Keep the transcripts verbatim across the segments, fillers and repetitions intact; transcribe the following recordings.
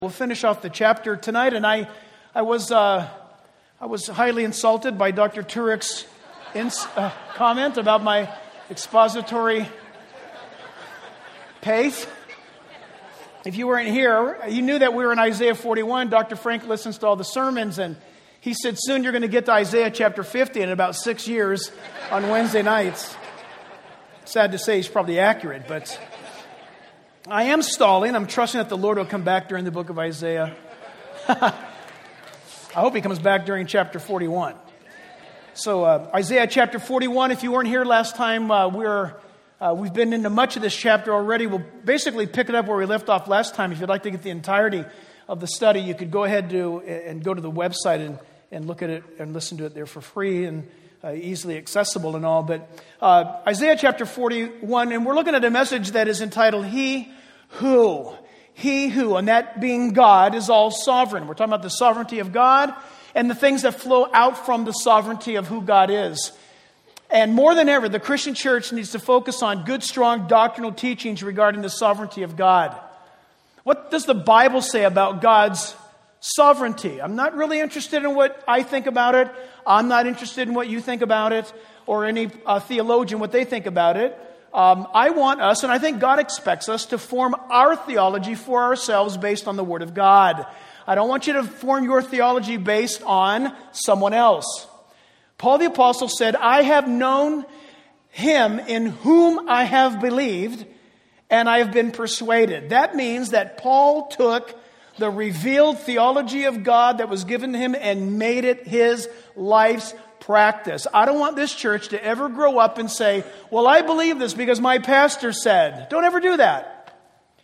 We'll finish off the chapter tonight, and I, I was, uh, I was highly insulted by Doctor Turek's ins- uh, comment about my expository pace. If you weren't here, you knew that we were in Isaiah forty-one. Doctor Frank listens to all the sermons, and he said, soon you're going to get to Isaiah chapter fifty in about six years on Wednesday nights. Sad to say he's probably accurate, but I am stalling. I'm trusting that the Lord will come back during the book of Isaiah. I hope he comes back during chapter forty-one. So uh, Isaiah chapter forty-one, if you weren't here last time, uh, we're, uh, we've been into much of this chapter already. We'll basically pick it up where we left off last time. If you'd like to get the entirety of the study, you could go ahead to, and go to the website and, and look at it and listen to it there for free and uh, easily accessible and all. But uh, Isaiah chapter forty-one, and we're looking at a message that is entitled, He Who. He who, and that being God, is all sovereign. We're talking about the sovereignty of God and the things that flow out from the sovereignty of who God is. And more than ever, the Christian church needs to focus on good, strong doctrinal teachings regarding the sovereignty of God. What does the Bible say about God's sovereignty? I'm not really interested in what I think about it. I'm not interested in what you think about it, or any uh, theologian, what they think about it. Um, I want us, and I think God expects us, to form our theology for ourselves based on the Word of God. I don't want you to form your theology based on someone else. Paul the Apostle said, I have known Him in whom I have believed, and I have been persuaded. That means that Paul took the revealed theology of God that was given to him and made it his life's practice. I don't want this church to ever grow up and say, well, I believe this because my pastor said. Don't ever do that.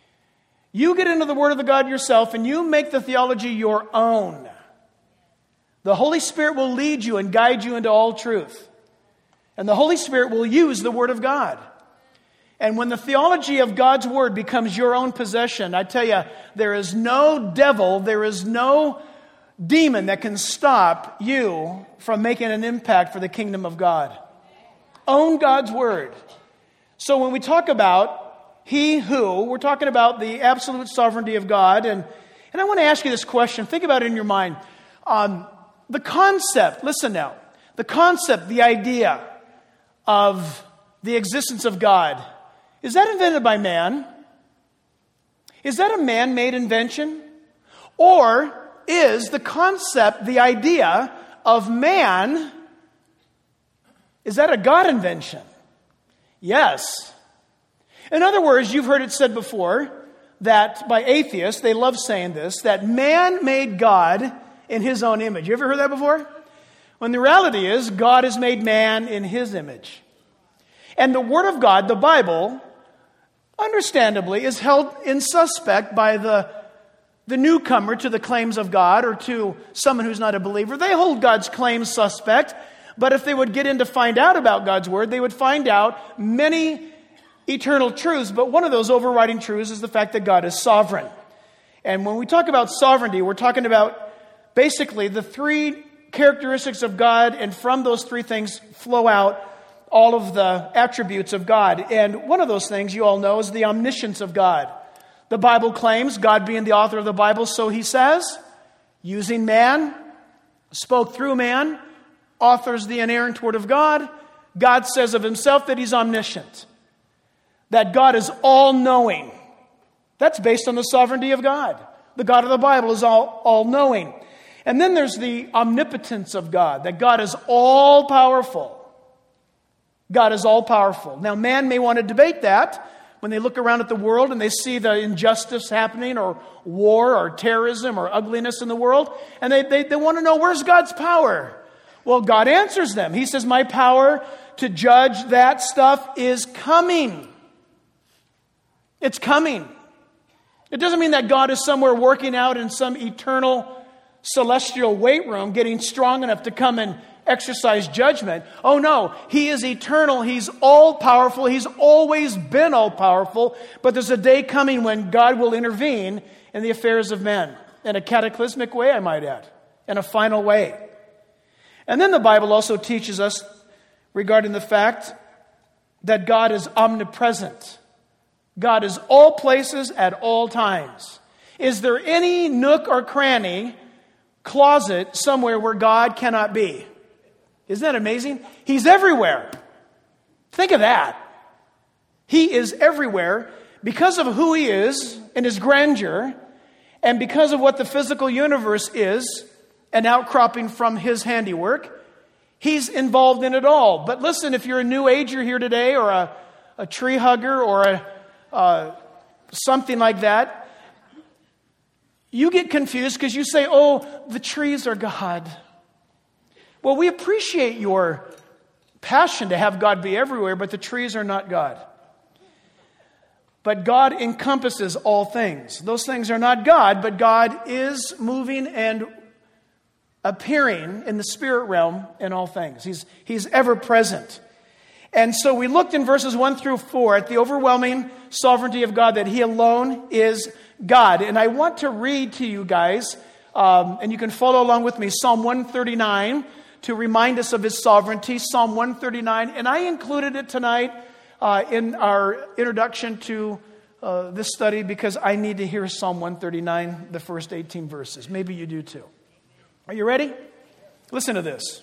You get into the Word of the God yourself and you make the theology your own. The Holy Spirit will lead you and guide you into all truth. And the Holy Spirit will use the Word of God. And when the theology of God's Word becomes your own possession, I tell you, there is no devil, there is no demon that can stop you from making an impact for the kingdom of God. Own God's Word. So when we talk about He Who, we're talking about the absolute sovereignty of God. And, and I want to ask you this question. Think about it in your mind. Um, the concept, listen now, the concept, the idea of the existence of God, is that invented by man? Is that a man-made invention? Or is the concept, the idea of man, is that a God invention? Yes. In other words, you've heard it said before that by atheists, they love saying this, that man made God in His own image. You ever heard that before? When the reality is, God has made man in His image. And the Word of God, the Bible, understandably, is held in suspect by the The newcomer to the claims of God, or to someone who's not a believer. They hold God's claims suspect, but if they would get in to find out about God's Word, they would find out many eternal truths, but one of those overriding truths is the fact that God is sovereign. And when we talk about sovereignty, we're talking about basically the three characteristics of God, and from those three things flow out all of the attributes of God. And one of those things, you all know, is the omniscience of God. The Bible claims, God being the author of the Bible, so He says, using man, spoke through man, authors the inerrant Word of God. God says of Himself that He's omniscient, that God is all-knowing. That's based on the sovereignty of God. The God of the Bible is all, all-knowing. And then there's the omnipotence of God, that God is all-powerful. God is all-powerful. Now, man may want to debate that when they look around at the world and they see the injustice happening, or war, or terrorism, or ugliness in the world, and they, they, they want to know, where's God's power? Well, God answers them. He says, my power to judge that stuff is coming. It's coming. It doesn't mean that God is somewhere working out in some eternal celestial weight room, getting strong enough to come and exercise judgment. Oh no, He is eternal. He's all-powerful. He's always been all-powerful. But there's a day coming when God will intervene in the affairs of men. In a cataclysmic way, I might add. In a final way. And then the Bible also teaches us regarding the fact that God is omnipresent. God is all places at all times. Is there any nook or cranny, closet somewhere where God cannot be? Isn't that amazing? He's everywhere. Think of that. He is everywhere because of who He is and His grandeur, and because of what the physical universe is, an outcropping from His handiwork. He's involved in it all. But listen, if you're a New Ager here today, or a, a tree hugger, or a, uh, something like that, you get confused because you say, oh, the trees are God. Well, we appreciate your passion to have God be everywhere, but the trees are not God. But God encompasses all things. Those things are not God, but God is moving and appearing in the spirit realm in all things. He's, he's ever present. And so we looked in verses one through four at the overwhelming sovereignty of God, that He alone is God. And I want to read to you guys, um, and you can follow along with me, Psalm one thirty-nine, to remind us of His sovereignty. Psalm one thirty-nine, and I included it tonight uh, in our introduction to uh, this study because I need to hear Psalm one thirty-nine, the first eighteen verses. Maybe you do too. Are you ready? Listen to this.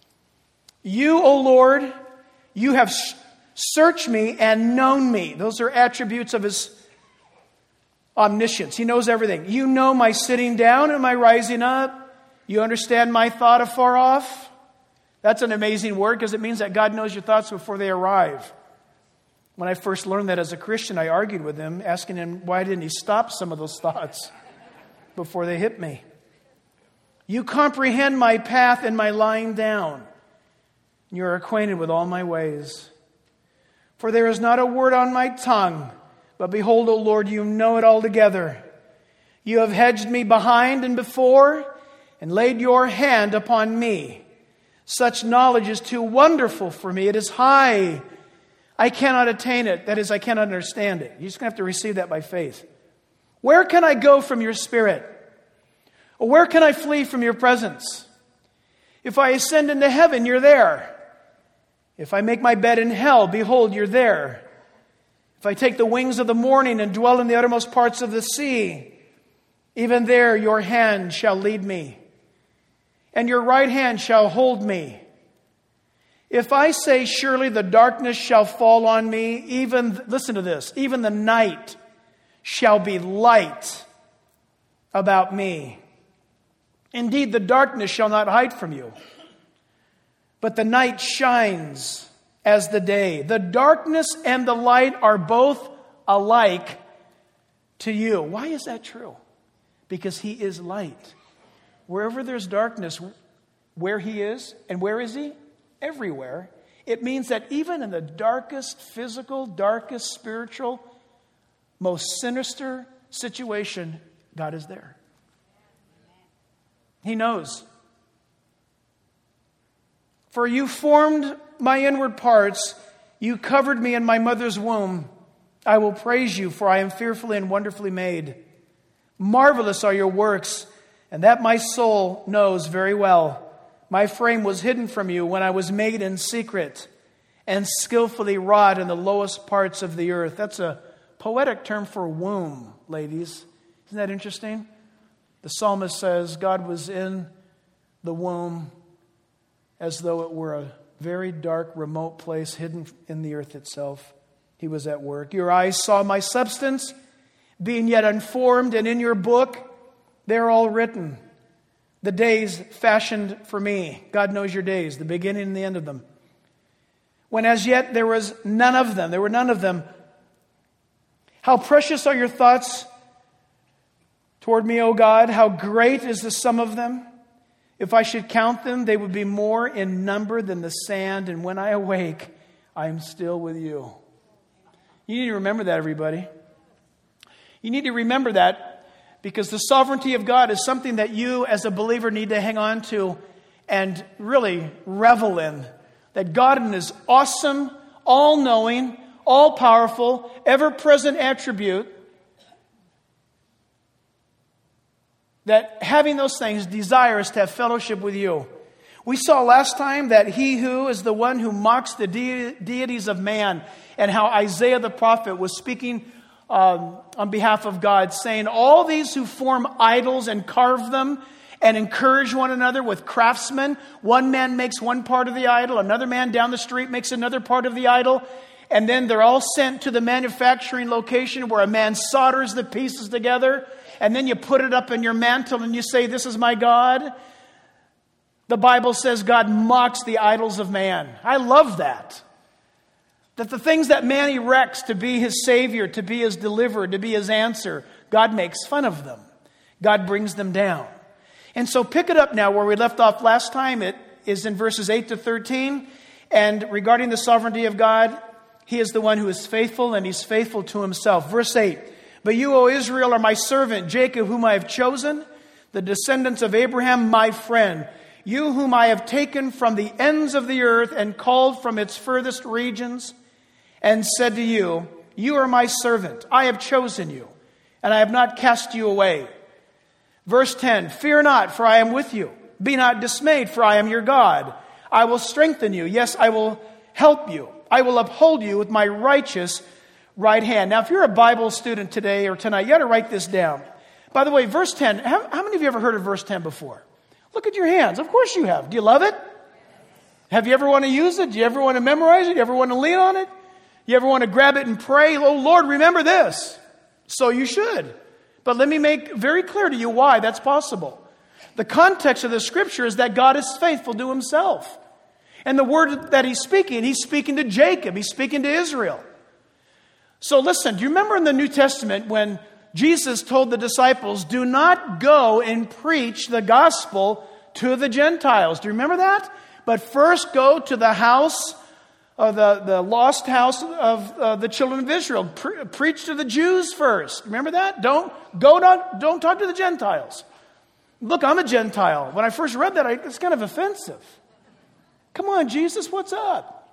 You, O Lord, you have searched me and known me. Those are attributes of His omniscience. He knows everything. You know my sitting down and my rising up. You understand my thought afar off. That's an amazing word because it means that God knows your thoughts before they arrive. When I first learned that as a Christian, I argued with him, asking him, why didn't He stop some of those thoughts before they hit me? You comprehend my path and my lying down. You are acquainted with all my ways. For there is not a word on my tongue, but behold, O Lord, you know it altogether. You have hedged me behind and before, and laid your hand upon me. Such knowledge is too wonderful for me. It is high. I cannot attain it. That is, I cannot understand it. You're just going to have to receive that by faith. Where can I go from your Spirit? Or where can I flee from your presence? If I ascend into heaven, you're there. If I make my bed in hell, behold, you're there. If I take the wings of the morning and dwell in the uttermost parts of the sea, even there your hand shall lead me, and your right hand shall hold me. If I say, surely the darkness shall fall on me, even, listen to this, even the night shall be light about me. Indeed, the darkness shall not hide from you, but the night shines as the day. The darkness and the light are both alike to you. Why is that true? Because He is light. Wherever there's darkness, where He is, and where is He? Everywhere. It means that even in the darkest physical, darkest spiritual, most sinister situation, God is there. He knows. For you formed my inward parts. You covered me in my mother's womb. I will praise you, for I am fearfully and wonderfully made. Marvelous are your works, and that my soul knows very well. My frame was hidden from you when I was made in secret and skillfully wrought in the lowest parts of the earth. That's a poetic term for womb, ladies. Isn't that interesting? The psalmist says God was in the womb as though it were a very dark, remote place hidden in the earth itself. He was at work. Your eyes saw my substance, being yet unformed, and in your book they're all written. The days fashioned for me. God knows your days, the beginning and the end of them. When as yet there was none of them. There were none of them. How precious are your thoughts toward me, O God. How great is the sum of them. If I should count them, they would be more in number than the sand. And when I awake, I am still with you. You need to remember that, everybody. You need to remember that because the sovereignty of God is something that you as a believer need to hang on to and really revel in. That God in His awesome, all-knowing, all-powerful, ever-present attribute, that having those things desires to have fellowship with you. We saw last time that He who is the one who mocks the de- deities of man, and how Isaiah the prophet was speaking um, on behalf of God, saying, all these who form idols and carve them and encourage one another with craftsmen. One man makes one part of the idol. Another man down the street makes another part of the idol. And then they're all sent to the manufacturing location where a man solders the pieces together. And then you put it up in your mantle and you say, this is my God. The Bible says God mocks the idols of man. I love that. That the things that man erects to be his Savior, to be his deliverer, to be his answer, God makes fun of them. God brings them down. And so pick it up now where we left off last time. It is in verses eight to thirteen. And regarding the sovereignty of God, He is the one who is faithful, and He's faithful to Himself. Verse eight, but you, O Israel, are my servant, Jacob, whom I have chosen, the descendants of Abraham, my friend. You whom I have taken from the ends of the earth and called from its furthest regions, and said to you, you are my servant. I have chosen you, and I have not cast you away. Verse ten, fear not, for I am with you. Be not dismayed, for I am your God. I will strengthen you. Yes, I will help you. I will uphold you with my righteous right hand. Now, if you're a Bible student today or tonight, you got to write this down. By the way, verse ten, how, how many of you ever heard of verse ten before? Look at your hands. Of course you have. Do you love it? Have you ever want to use it? Do you ever want to memorize it? Do you ever want to lean on it? You ever want to grab it and pray? Oh, Lord, remember this. So you should. But let me make very clear to you why that's possible. The context of the scripture is that God is faithful to Himself. And the word that He's speaking, He's speaking to Jacob. He's speaking to Israel. So listen, do you remember in the New Testament when Jesus told the disciples, do not go and preach the gospel to the Gentiles? Do you remember that? But first go to the house of the, the lost house of uh, the children of Israel. Pre- preach to the Jews first. Remember that? Don't go not, don't talk to the Gentiles. Look, I'm a Gentile. When I first read that, I, it's kind of offensive. Come on, Jesus, what's up?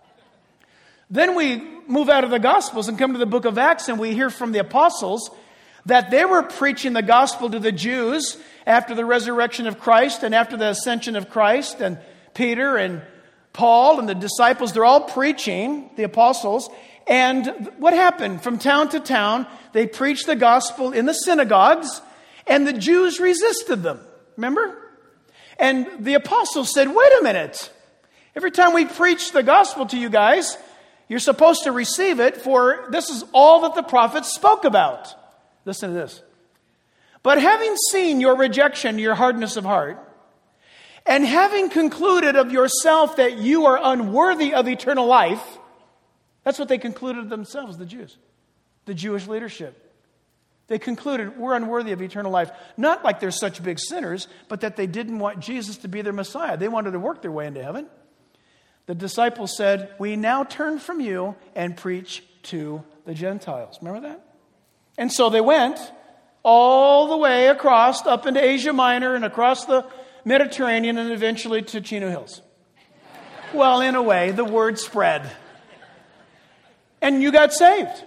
Then we move out of the Gospels and come to the book of Acts, and we hear from the apostles that they were preaching the gospel to the Jews after the resurrection of Christ and after the ascension of Christ. And Peter and Paul and the disciples, they're all preaching, the apostles. And what happened? From town to town, they preached the gospel in the synagogues, and the Jews resisted them. Remember? And the apostles said, wait a minute. Every time we preach the gospel to you guys, you're supposed to receive it, for this is all that the prophets spoke about. Listen to this. But having seen your rejection, your hardness of heart, and having concluded of yourself that you are unworthy of eternal life, that's what they concluded themselves, the Jews, the Jewish leadership. They concluded we're unworthy of eternal life. Not like they're such big sinners, but that they didn't want Jesus to be their Messiah. They wanted to work their way into heaven. The disciples said, we now turn from you and preach to the Gentiles. Remember that? And so they went all the way across, up into Asia Minor and across the Mediterranean and eventually to Chino Hills. Well, in a way, the word spread. And you got saved.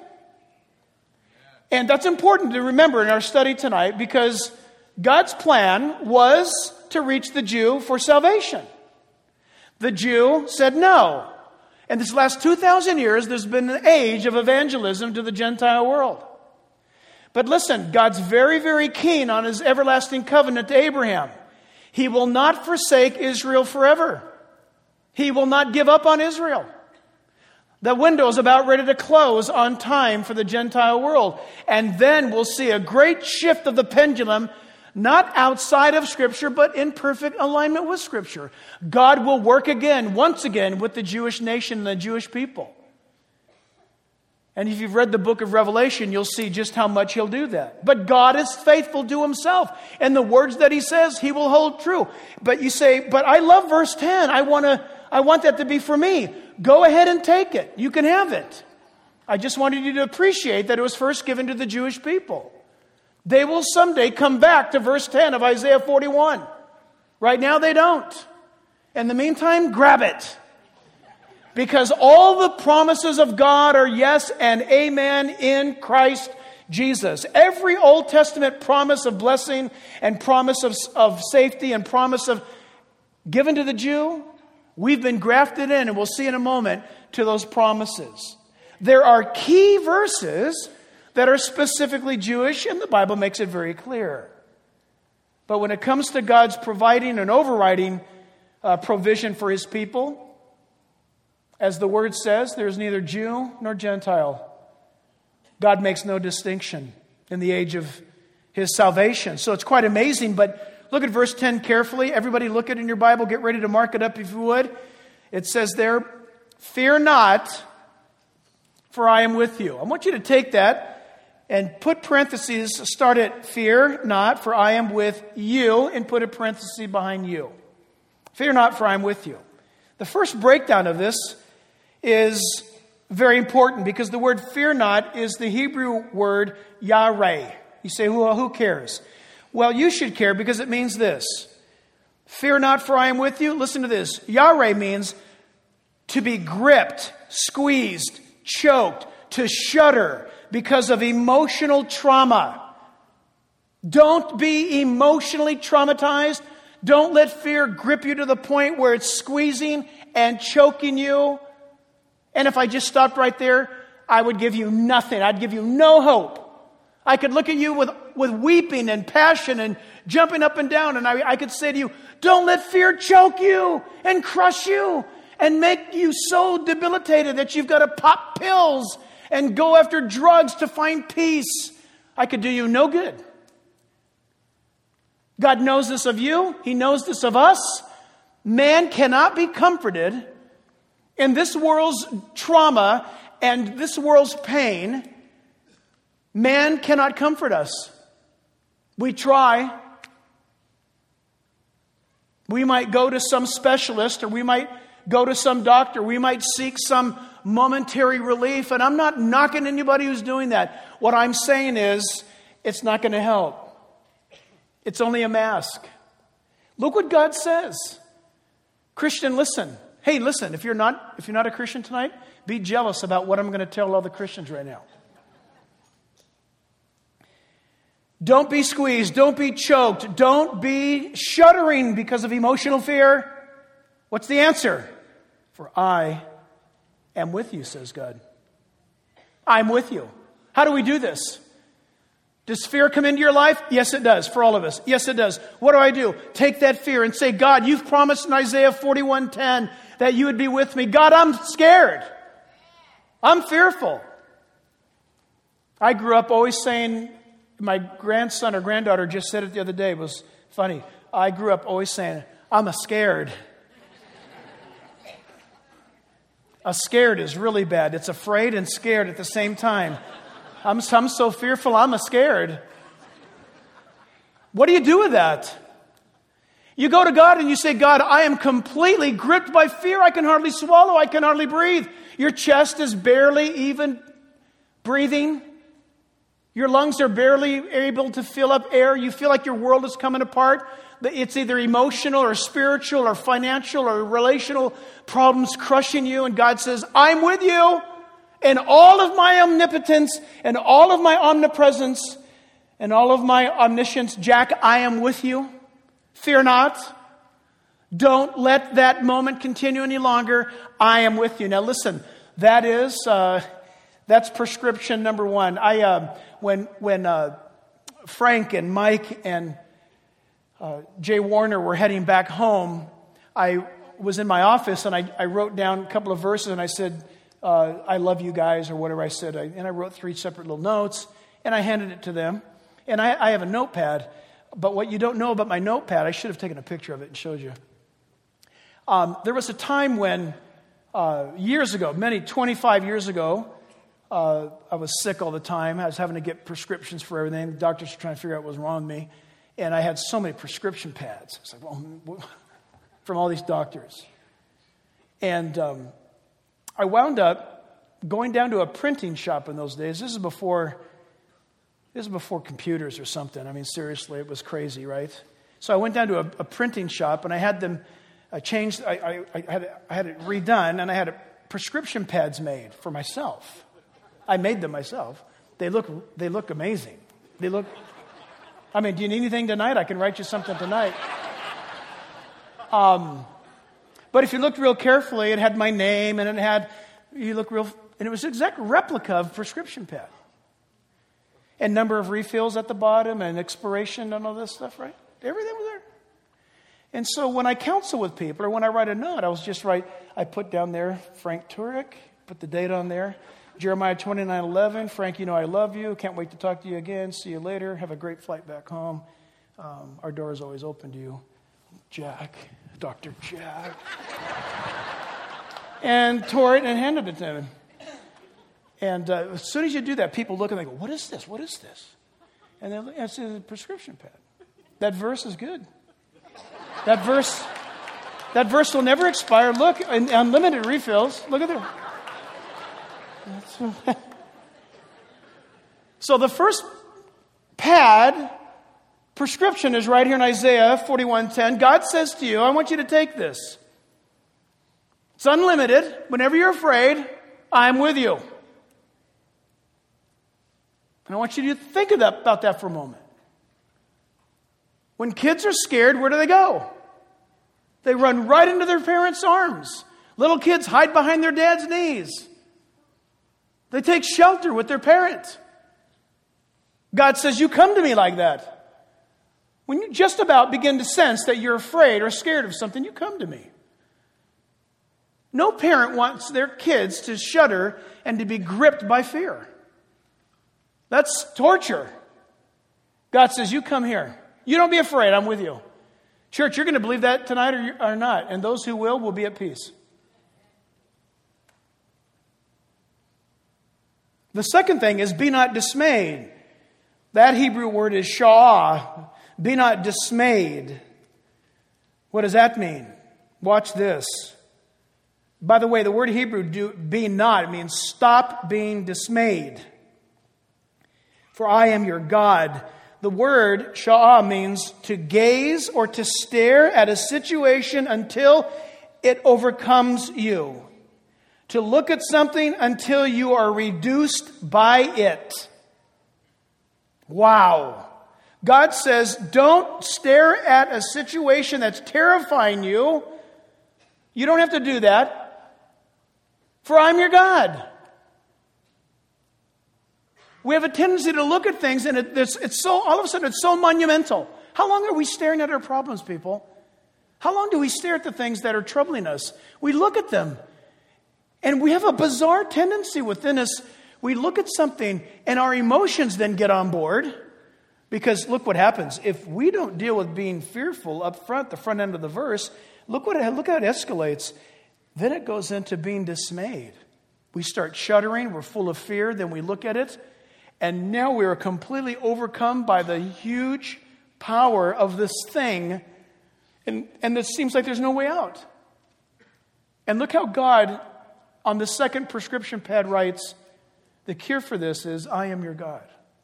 And that's important to remember in our study tonight, because God's plan was to reach the Jew for salvation. The Jew said no. And this last two thousand years, there's been an age of evangelism to the Gentile world. But listen, God's very, very keen on His everlasting covenant to Abraham. He will not forsake Israel forever. He will not give up on Israel. The window is about ready to close on time for the Gentile world. And then we'll see a great shift of the pendulum, not outside of Scripture, but in perfect alignment with Scripture. God will work again, once again, with the Jewish nation and the Jewish people. And if you've read the book of Revelation, you'll see just how much He'll do that. But God is faithful to Himself. And the words that He says, He will hold true. But you say, but I love verse ten. I want to, I want that to be for me. Go ahead and take it. You can have it. I just wanted you to appreciate that it was first given to the Jewish people. They will someday come back to verse ten of Isaiah forty-one. Right now they don't. In the meantime, grab it. Because all the promises of God are yes and amen in Christ Jesus. Every Old Testament promise of blessing and promise of, of safety and promise of given to the Jew, we've been grafted in, and we'll see in a moment, to those promises. There are key verses that are specifically Jewish, and the Bible makes it very clear. But when it comes to God's providing and overriding uh, provision for His people, as the Word says, there's neither Jew nor Gentile. God makes no distinction in the age of His salvation. So it's quite amazing, but look at verse ten carefully. Everybody look at it in your Bible. Get ready to mark it up if you would. It says there, "Fear not, for I am with you." I want you to take that and put parentheses, start at "fear not, for I am with you," and put a parenthesis behind "you." Fear not, for I am with you. The first breakdown of this is very important because the word "fear not" is the Hebrew word "yareh." You say, well, who cares? Well, you should care because it means this. Fear not, for I am with you. Listen to this. Yareh means to be gripped, squeezed, choked, to shudder because of emotional trauma. Don't be emotionally traumatized. Don't let fear grip you to the point where it's squeezing and choking you. And if I just stopped right there, I would give you nothing. I'd give you no hope. I could look at you with, with weeping and passion and jumping up and down, and I, I could say to you, don't let fear choke you and crush you and make you so debilitated that you've got to pop pills and go after drugs to find peace. I could do you no good. God knows this of you. He knows this of us. Man cannot be comforted in this world's trauma and this world's pain. Man cannot comfort us. We try. We might go to some specialist, or we might go to some doctor. We might seek some momentary relief. And I'm not knocking anybody who's doing that. What I'm saying is, it's not going to help. It's only a mask. Look what God says. Christian, listen. Hey, listen, if you're not if you're not a Christian tonight, be jealous about what I'm going to tell all the Christians right now. Don't be squeezed. Don't be choked. Don't be shuddering because of emotional fear. What's the answer? For I am with you, says God. I'm with you. How do we do this? Does fear come into your life? Yes, it does. For all of us. Yes, it does. What do I do? Take that fear and say, God, you've promised in Isaiah forty-one ten that you would be with me. God, I'm scared. I'm fearful. I grew up always saying, my grandson or granddaughter just said it the other day. It was funny. I grew up always saying, I'm a scared. A scared is really bad. It's afraid and scared at the same time. I'm, I'm so fearful, I'm a scared. What do you do with that? You go to God and you say, God, I am completely gripped by fear. I can hardly swallow. I can hardly breathe. Your chest is barely even breathing. Your lungs are barely able to fill up air. You feel like your world is coming apart. It's either emotional or spiritual or financial or relational problems crushing you. And God says, I'm with you. And all of my omnipotence and all of my omnipresence and all of my omniscience, Jack, I am with you. Fear not. Don't let that moment continue any longer. I am with you. Now listen, that is, uh, that's prescription number one. I, uh, when, when, uh, Frank and Mike and, uh, Jay Warner were heading back home, I was in my office and I, I wrote down a couple of verses and I said, uh, I love you guys, or whatever I said. I, and I wrote three separate little notes and I handed it to them. And I, I have a notepad, but what you don't know about my notepad, I should have taken a picture of it and showed you. Um, there was a time when, uh, years ago, many, twenty-five years ago, uh, I was sick all the time. I was having to get prescriptions for everything. The doctors were trying to figure out what was wrong with me. And I had so many prescription pads. It's like, well, from all these doctors. And um, I wound up going down to a printing shop in those days. This is before, this is before computers or something. I mean, seriously, it was crazy, right? So I went down to a, a printing shop and I had them I changed. I, I, I, had it, I had it redone, and I had a, prescription pads made for myself. I made them myself. They look. They look amazing. They look. I mean, do you need anything tonight? I can write you something tonight. Um, but if you looked real carefully, it had my name, and it had. You look real, and it was an exact replica of a prescription pad. And number of refills at the bottom and expiration and all this stuff, right? Everything was there. And so when I counsel with people or when I write a note, I was just write, I put down there, Frank Turek, put the date on there. Jeremiah twenty-nine eleven, Frank, you know I love you. Can't wait to talk to you again. See you later. Have a great flight back home. Um, our door is always open to you. Jack, Doctor Jack. And tore it and handed it to him. And uh, as soon as you do that, people look and they go, what is this? What is this? And then it's a prescription pad. That verse is good. That verse, that verse will never expire. Look, unlimited refills. Look at that. So the first pad prescription is right here in Isaiah forty-one ten. God says to you, I want you to take this. It's unlimited. Whenever you're afraid, I'm with you. And I want you to think of that, about that for a moment. When kids are scared, where do they go? They run right into their parents' arms. Little kids hide behind their dad's knees. They take shelter with their parent. God says, you come to me like that. When you just about begin to sense that you're afraid or scared of something, you come to me. No parent wants their kids to shudder and to be gripped by fear. That's torture. God says, you come here. You don't be afraid. I'm with you. Church, you're going to believe that tonight or, or not. And those who will, will be at peace. The second thing is be not dismayed. That Hebrew word is sha'ah. Be not dismayed. What does that mean? Watch this. By the way, the word Hebrew, do, be not, it means stop being dismayed. For I am your God. The word sha'ah means to gaze or to stare at a situation until it overcomes you. To look at something until you are reduced by it. Wow. God says, don't stare at a situation that's terrifying you. You don't have to do that. For I'm your God. We have a tendency to look at things and it, it's, it's so, all of a sudden it's so monumental. How long are we staring at our problems, people? How long do we stare at the things that are troubling us? We look at them and we have a bizarre tendency within us. We look at something and our emotions then get on board. Because look what happens. If we don't deal with being fearful up front, the front end of the verse, look what it, look how it escalates. Then it goes into being dismayed. We start shuddering. We're full of fear. Then we look at it. And now we are completely overcome by the huge power of this thing. And, and it seems like there's no way out. And look how God, on the second prescription pad, writes, the cure for this is, I am your God.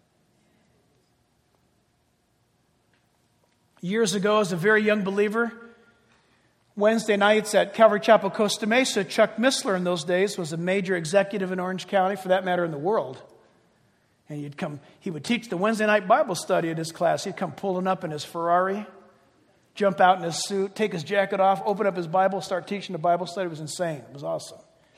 Years ago, as a very young believer, Wednesday nights at Calvary Chapel, Costa Mesa, Chuck Missler in those days was a major executive in Orange County, for that matter in the world. And he'd come, he would teach the Wednesday night Bible study at his class. He'd come pulling up in his Ferrari, jump out in his suit, take his jacket off, open up his Bible, start teaching the Bible study. It was insane. It was awesome.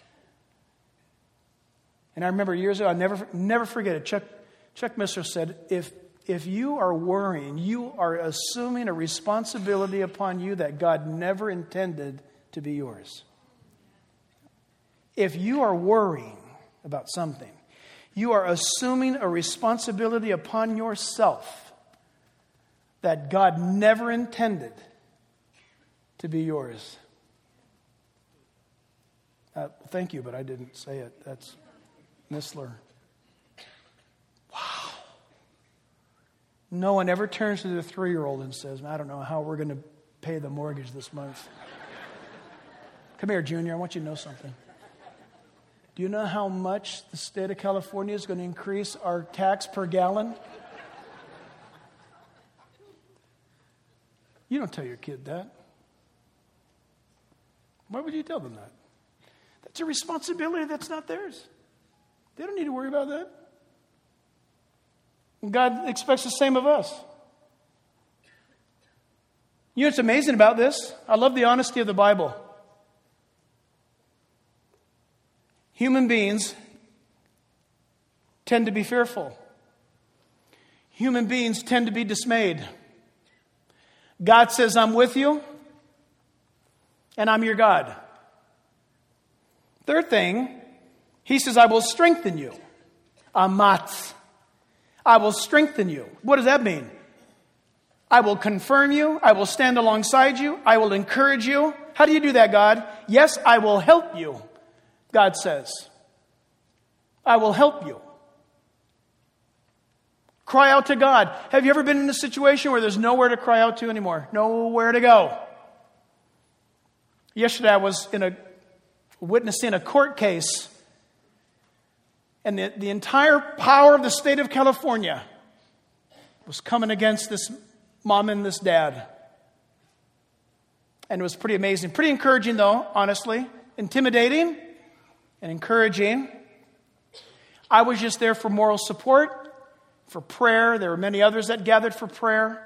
And I remember years ago, I'll never, never forget it. Chuck, Chuck Missler said, if If you are worrying, you are assuming a responsibility upon you that God never intended to be yours. If you are worrying about something, you are assuming a responsibility upon yourself that God never intended to be yours. Uh, thank you, but I didn't say it. That's Missler. Wow. No one ever turns to their three-year-old and says, I don't know how we're going to pay the mortgage this month. Come here, Junior. I want you to know something. Do you know how much the state of California is going to increase our tax per gallon? You don't tell your kid that. Why would you tell them that? That's a responsibility that's not theirs. They don't need to worry about that. God expects the same of us. You know what's amazing about this? I love the honesty of the Bible. Human beings tend to be fearful. human beings tend to be dismayed. God says, I'm with you, and I'm your God. Third thing, he says, I will strengthen you. Amat. I will strengthen you. What does that mean? I will confirm you. I will stand alongside you. I will encourage you. How do you do that, God? Yes, I will help you, God says. I will help you. Cry out to God. Have you ever been in a situation where there's nowhere to cry out to anymore? Nowhere to go. Yesterday I was in a witnessing a court case, and the, the entire power of the state of California was coming against this mom and this dad. And it was pretty amazing. Pretty encouraging, though, honestly. Intimidating and encouraging. I was just there for moral support, for prayer. There were many others that gathered for prayer.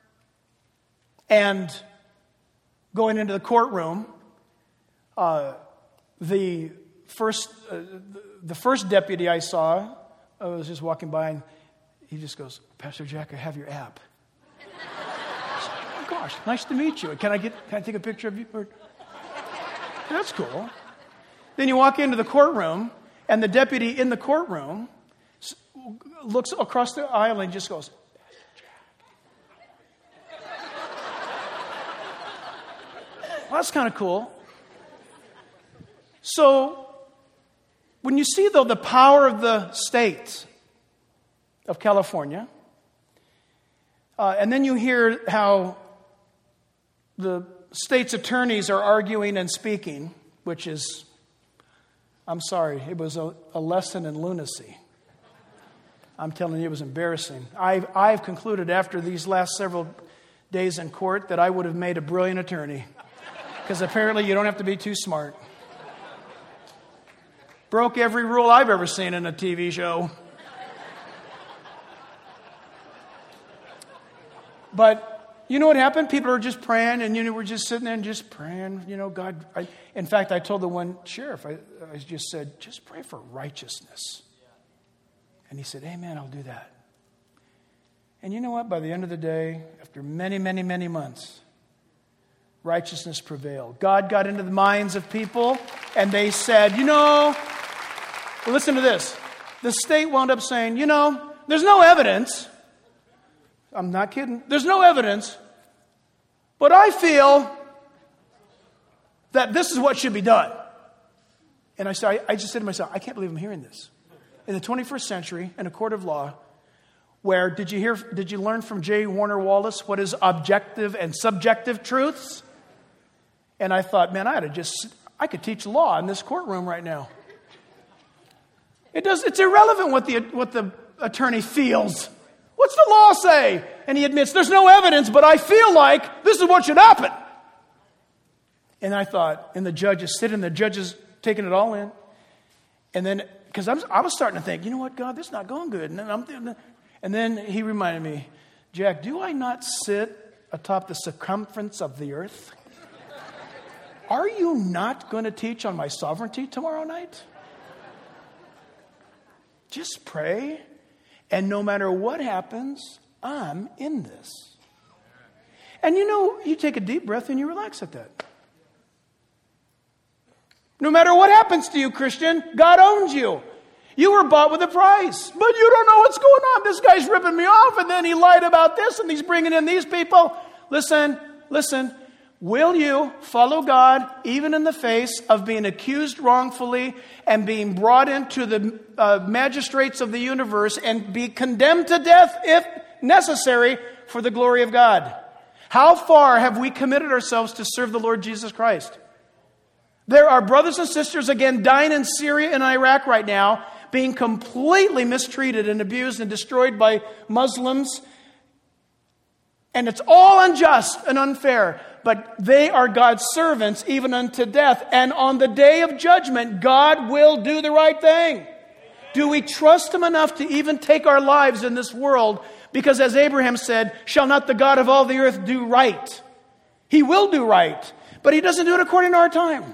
And going into the courtroom, uh, the first uh, the first deputy I saw, I was just walking by, and he just goes, Pastor Jack, I have your app. I said, oh gosh, nice to meet you. Can I get? Can I take a picture of you? Or, that's cool. Then you walk into the courtroom, and the deputy in the courtroom looks across the aisle and just goes, Pastor Jack. Well, that's kind of cool. So, when you see, though, the power of the state of California, uh, and then you hear how the state's attorneys are arguing and speaking, which is, I'm sorry, it was a, a lesson in lunacy. I'm telling you, it was embarrassing. I've, I've concluded after these last several days in court that I would have made a brilliant attorney, because apparently you don't have to be too smart. Broke every rule I've ever seen in a T V show. But you know what happened? People are just praying, and you know, we're just sitting there and just praying. You know, God. I, in fact, I told the one sheriff, I, I just said, just pray for righteousness. And he said, amen, I'll do that. And you know what? By the end of the day, after many, many, many months, righteousness prevailed. God got into the minds of people, and they said, you know, listen to this. The state wound up saying, you know, there's no evidence. I'm not kidding. There's no evidence. But I feel that this is what should be done. And I said, I just said to myself, I can't believe I'm hearing this. In the twenty-first century, in a court of law, where, did you hear, did you learn from J. Warner Wallace what is objective and subjective truths? And I thought, man, I ought to just, I could teach law in this courtroom right now. It does, it's irrelevant what the, what the attorney feels. What's the law say? And he admits, there's no evidence, but I feel like this is what should happen. And I thought, and the judge is sitting, the judge is taking it all in. And then, because I was starting to think, you know what, God, this is not going good. And then, I'm, and then he reminded me, Jack, do I not sit atop the circumference of the earth? Are you not going to teach on my sovereignty tomorrow night? Just pray, and no matter what happens, I'm in this. And you know, you take a deep breath and you relax at that. No matter what happens to you, Christian, God owns you. You were bought with a price, but you don't know what's going on. This guy's ripping me off, and then he lied about this, and he's bringing in these people. Listen, listen. Will you follow God even in the face of being accused wrongfully and being brought into the uh, magistrates of the universe and be condemned to death if necessary for the glory of God? How far have we committed ourselves to serve the Lord Jesus Christ? There are brothers and sisters, again, dying in Syria and Iraq right now, being completely mistreated and abused and destroyed by Muslims. And it's all unjust and unfair. But they are God's servants even unto death. And on the day of judgment, God will do the right thing. Do we trust Him enough to even take our lives in this world? Because as Abraham said, shall not the God of all the earth do right? He will do right. But He doesn't do it according to our time.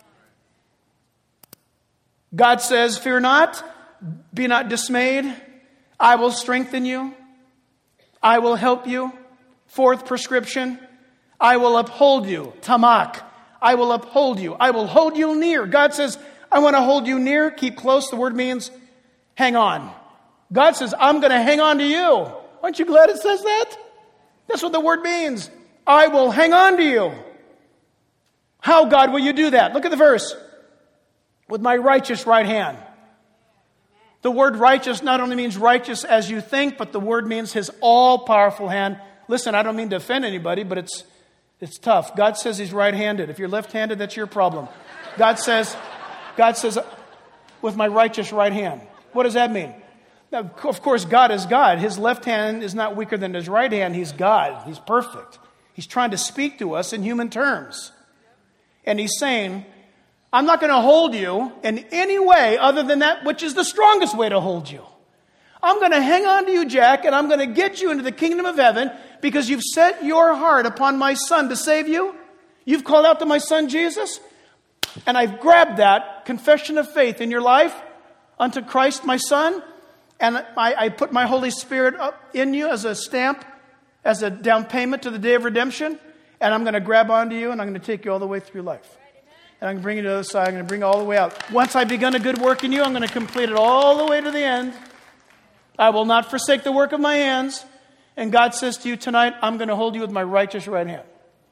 God says, fear not, be not dismayed. I will strengthen you. I will help you. Fourth prescription, I will uphold you. Tamak. I will uphold you. I will hold you near. God says, I want to hold you near. Keep close. The word means hang on. God says, I'm going to hang on to you. Aren't you glad it says that? That's what the word means. I will hang on to you. How, God, will you do that? Look at the verse. With my righteous right hand. The word righteous not only means righteous as you think, but the word means his all-powerful hand. Listen, I don't mean to offend anybody, but it's it's tough. God says he's right-handed. If you're left-handed, that's your problem. God says, God says, with my righteous right hand. What does that mean? Now, of course, God is God. His left hand is not weaker than his right hand. He's God. He's perfect. He's trying to speak to us in human terms. And he's saying, I'm not going to hold you in any way other than that which is the strongest way to hold you. I'm going to hang on to you, Jack, and I'm going to get you into the kingdom of heaven because you've set your heart upon my Son to save you. You've called out to my Son, Jesus. And I've grabbed that confession of faith in your life unto Christ, my Son. And I, I put my Holy Spirit up in you as a stamp, as a down payment to the day of redemption. And I'm going to grab onto you and I'm going to take you all the way through life. And I'm going to bring you to the other side. I'm going to bring you all the way out. Once I've begun a good work in you, I'm going to complete it all the way to the end. I will not forsake the work of my hands. And God says to you tonight, I'm going to hold you with my righteous right hand.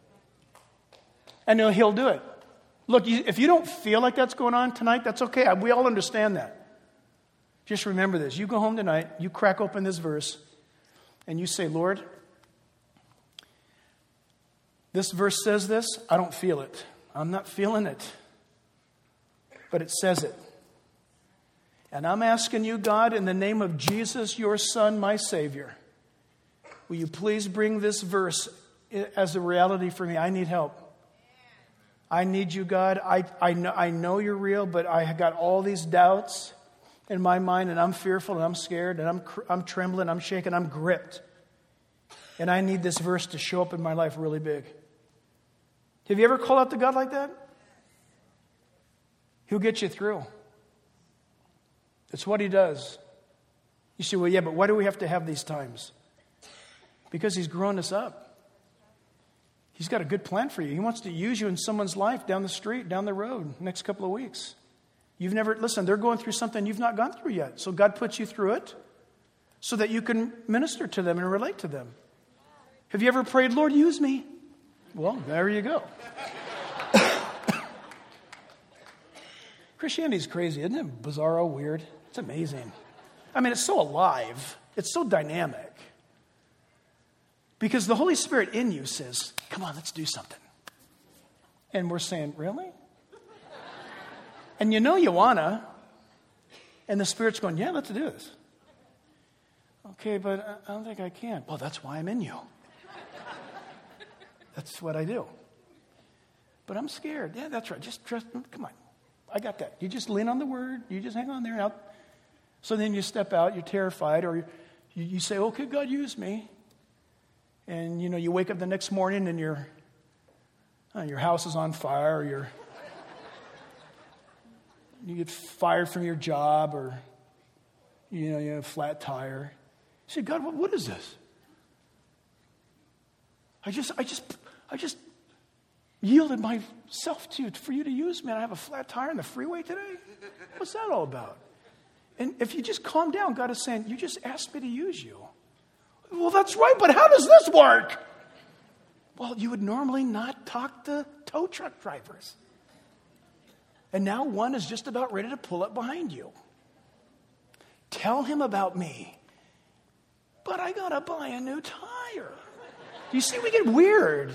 And he'll do it. Look, if you don't feel like that's going on tonight, that's okay. We all understand that. Just remember this. You go home tonight, you crack open this verse, and you say, Lord, this verse says this. I don't feel it. I'm not feeling it. But it says it. And I'm asking you, God, in the name of Jesus, your Son, my Savior, will you please bring this verse as a reality for me? I need help. I need you, God. I, I, know, I know you're real, but I have got all these doubts in my mind, and I'm fearful, and I'm scared, and I'm, I'm trembling, I'm shaking, I'm gripped. And I need this verse to show up in my life really big. Have you ever called out to God like that? He'll get you through. It's what he does. You say, well, yeah, but why do we have to have these times? Because he's grown us up. He's got a good plan for you. He wants to use you in someone's life down the street, down the road, next couple of weeks. You've never, listen, they're going through something you've not gone through yet. So God puts you through it so that you can minister to them and relate to them. Have you ever prayed, Lord, use me? Well, there you go. Christianity's crazy, isn't it? Bizarro, weird. It's amazing. I mean, it's so alive. It's so dynamic. Because the Holy Spirit in you says, come on, let's do something. And we're saying, really? And you know you wanna. And the Spirit's going, yeah, let's do this. Okay, but I don't think I can. Well, that's why I'm in you. That's what I do. But I'm scared. Yeah, that's right. Just trust me. Come on. I got that. You just lean on the word. You just hang on there. Now, so then you step out. You're terrified. Or you, you say, okay, God, use me. And, you know, you wake up the next morning and your, uh, your house is on fire. Or you're, you get fired from your job. Or, you know, you have a flat tire. You say, God, what, what is this? I just, I just, I just yielded myself to you for you to use me. And I have a flat tire on the freeway today. What's that all about? And if you just calm down, God is saying, you just asked me to use you. Well, that's right, but how does this work? Well, you would normally not talk to tow truck drivers. And now one is just about ready to pull up behind you. Tell him about me. But I got to buy a new tire. You see, we get weird.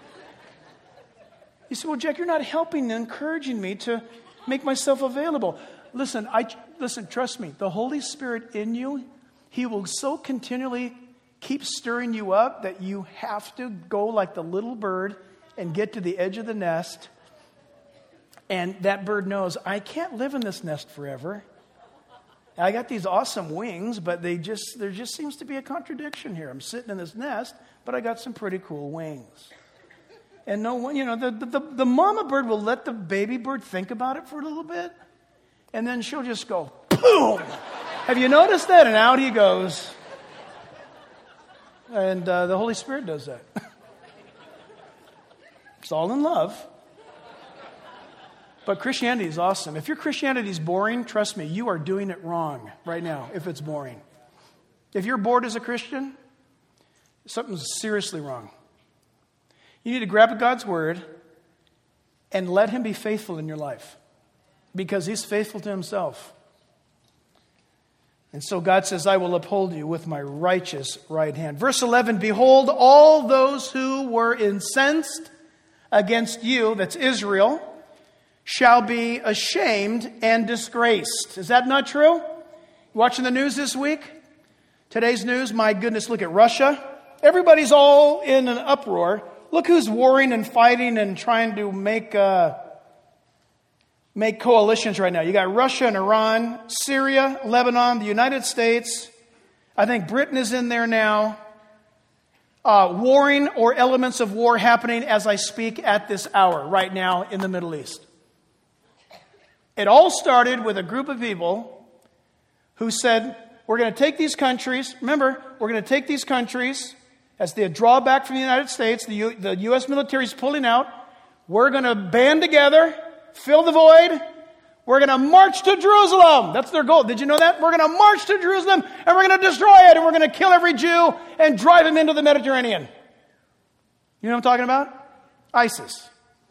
You say, well, Jack, you're not helping and encouraging me to make myself available. Listen, I listen, trust me, the Holy Spirit in you, he will so continually keep stirring you up that you have to go like the little bird and get to the edge of the nest. And that bird knows, I can't live in this nest forever. I got these awesome wings, but they just there just seems to be a contradiction here. I'm sitting in this nest, but I got some pretty cool wings. And no one, you know, the, the, the mama bird will let the baby bird think about it for a little bit, and then she'll just go, boom! Have you noticed that? And out he goes. And uh, the Holy Spirit does that. It's all in love. But Christianity is awesome. If your Christianity is boring, trust me, you are doing it wrong right now if it's boring. If you're bored as a Christian, something's seriously wrong. You need to grab God's word and let him be faithful in your life, because he's faithful to himself. And so God says, I will uphold you with my righteous right hand. Verse eleven, behold, all those who were incensed against you, that's Israel, shall be ashamed and disgraced. Is that not true? Watching the news this week? Today's news, my goodness, look at Russia. Everybody's all in an uproar. Look who's warring and fighting and trying to make uh, make coalitions right now. You got Russia and Iran, Syria, Lebanon, the United States. I think Britain is in there now. Uh, warring or elements of war happening as I speak at this hour right now in the Middle East. It all started with a group of people who said, we're going to take these countries. Remember, we're going to take these countries as the drawback from the United States. The, U, the U S military is pulling out. We're going to band together, fill the void. We're going to march to Jerusalem. That's their goal. Did you know that? We're going to march to Jerusalem and we're going to destroy it. And we're going to kill every Jew and drive them into the Mediterranean. You know what I'm talking about? ISIS.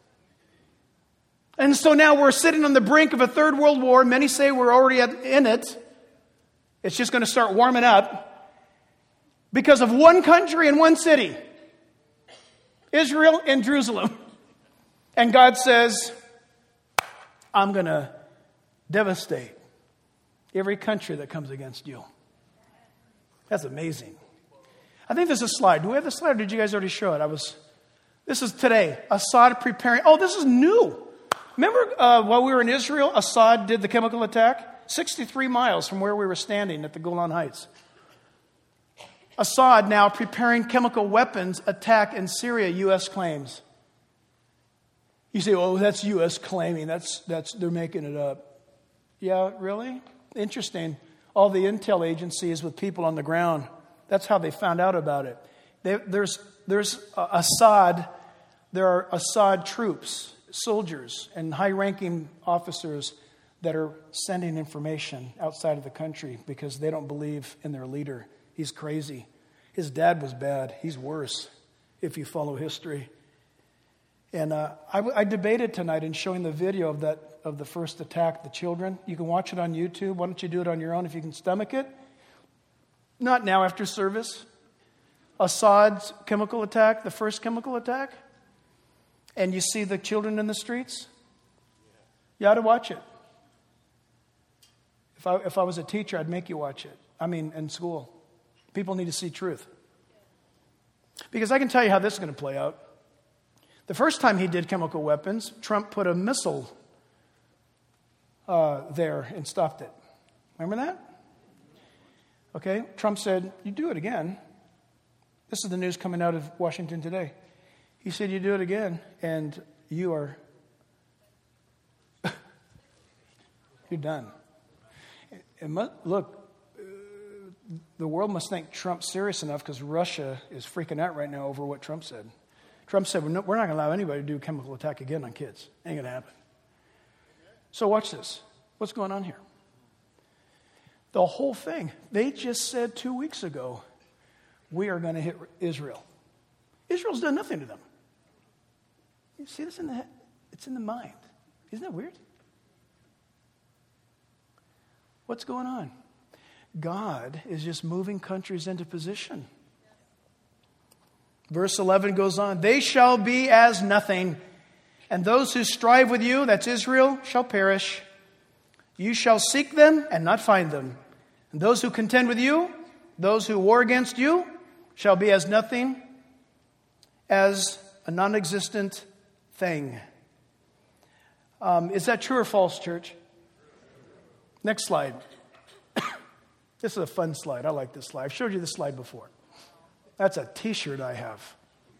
And so now we're sitting on the brink of a third world war. Many say we're already in it. It's just going to start warming up because of one country and one city, Israel and Jerusalem. And God says, I'm going to devastate every country that comes against you. That's amazing. I think there's a slide. Do we have the slide, or did you guys already show it? I was. This is today. Assad preparing. Oh, this is new. Remember uh, while we were in Israel, Assad did the chemical attack? sixty-three miles from where we were standing at the Golan Heights. Assad now preparing chemical weapons attack in Syria, U S claims. You say, oh, that's U S claiming. That's, that's, they're making it up. Yeah, really? Interesting. All the intel agencies with people on the ground. That's how they found out about it. They, there's, there's uh, Assad, there are Assad troops, soldiers, and high-ranking officers that are sending information outside of the country because they don't believe in their leader. He's crazy. His dad was bad. He's worse if you follow history. And uh, I, I debated tonight in showing the video of that of the first attack, the children. You can watch it on YouTube. Why don't you do it on your own if you can stomach it? Not now after service. Assad's chemical attack, the first chemical attack. And you see the children in the streets. You ought to watch it. If I, if I was a teacher, I'd make you watch it. I mean, in school. People need to see truth. Because I can tell you how this is going to play out. The first time he did chemical weapons, Trump put a missile uh, there and stopped it. Remember that? Okay, Trump said, you do it again. This is the news coming out of Washington today. He said, you do it again, and you are, you're done. It must, look, uh, the world must think Trump's serious enough because Russia is freaking out right now over what Trump said. Trump said, we're not, we're not going to allow anybody to do a chemical attack again on kids. Ain't going to happen. So watch this. What's going on here? The whole thing. They just said two weeks ago, we are going to hit Israel. Israel's done nothing to them. You see this in the head? It's in the mind. Isn't that weird? What's going on? God is just moving countries into position. Verse eleven goes on, they shall be as nothing, and those who strive with you, that's Israel, shall perish. You shall seek them and not find them. And those who contend with you, those who war against you, shall be as nothing, as a non-existent thing. Um, is that true or false, church? Next slide. This is a fun slide. I like this slide. I've showed you this slide before. That's a t-shirt I have.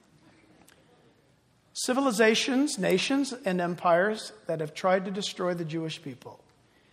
Civilizations, nations, and empires that have tried to destroy the Jewish people.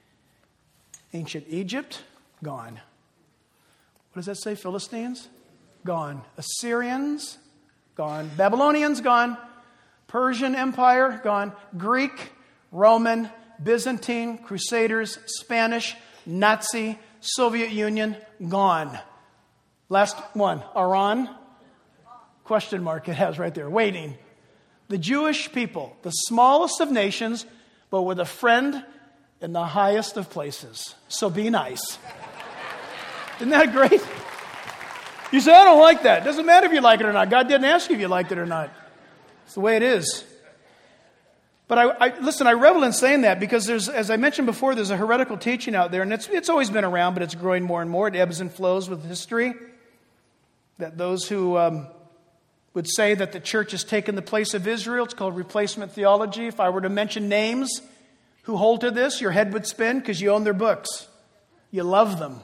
Ancient Egypt, gone. What does that say, Philistines? gone. Assyrians, gone. Babylonians, gone. Persian Empire, gone. Greek, Roman, Byzantine, Crusaders, Spanish, Nazi, Soviet Union, gone. Last one, Iran, question mark it has right there, waiting. The Jewish people, the smallest of nations, but with a friend in the highest of places. So be nice. Isn't that great? You say, I don't like that. It doesn't matter if you like it or not. God didn't ask you if you liked it or not. It's the way it is. But I, I listen, I revel in saying that because there's, as I mentioned before, there's a heretical teaching out there, and it's it's always been around, but it's growing more and more. It ebbs and flows with history. That those who um, would say that the church has taken the place of Israel, it's called replacement theology. If I were to mention names who hold to this, your head would spin because you own their books. You love them.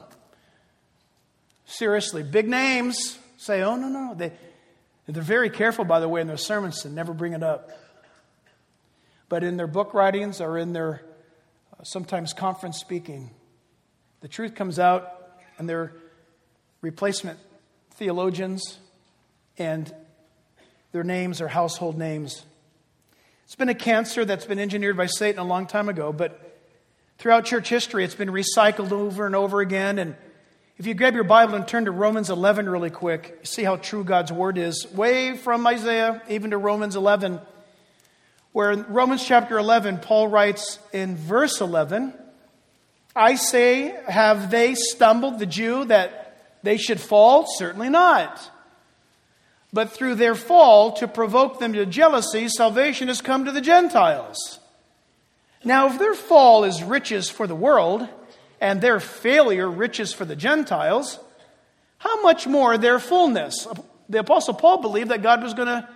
Seriously, big names say, oh, no, no. They, they're very careful, by the way, in their sermons to never bring it up. But in their book writings or in their uh, sometimes conference speaking, the truth comes out, and they're replacement theologians, and their names are household names. It's been a cancer that's been engineered by Satan a long time ago, but throughout church history, it's been recycled over and over again. And if you grab your Bible and turn to Romans eleven really quick, you see how true God's word is. Way from Isaiah, even to Romans eleven, where in Romans chapter eleven, Paul writes in verse eleven, I say, have they stumbled, the Jew, that they should fall? Certainly not. But through their fall, to provoke them to jealousy, salvation has come to the Gentiles. Now, if their fall is riches for the world, and their failure riches for the Gentiles, how much more their fullness? The Apostle Paul believed that God was going to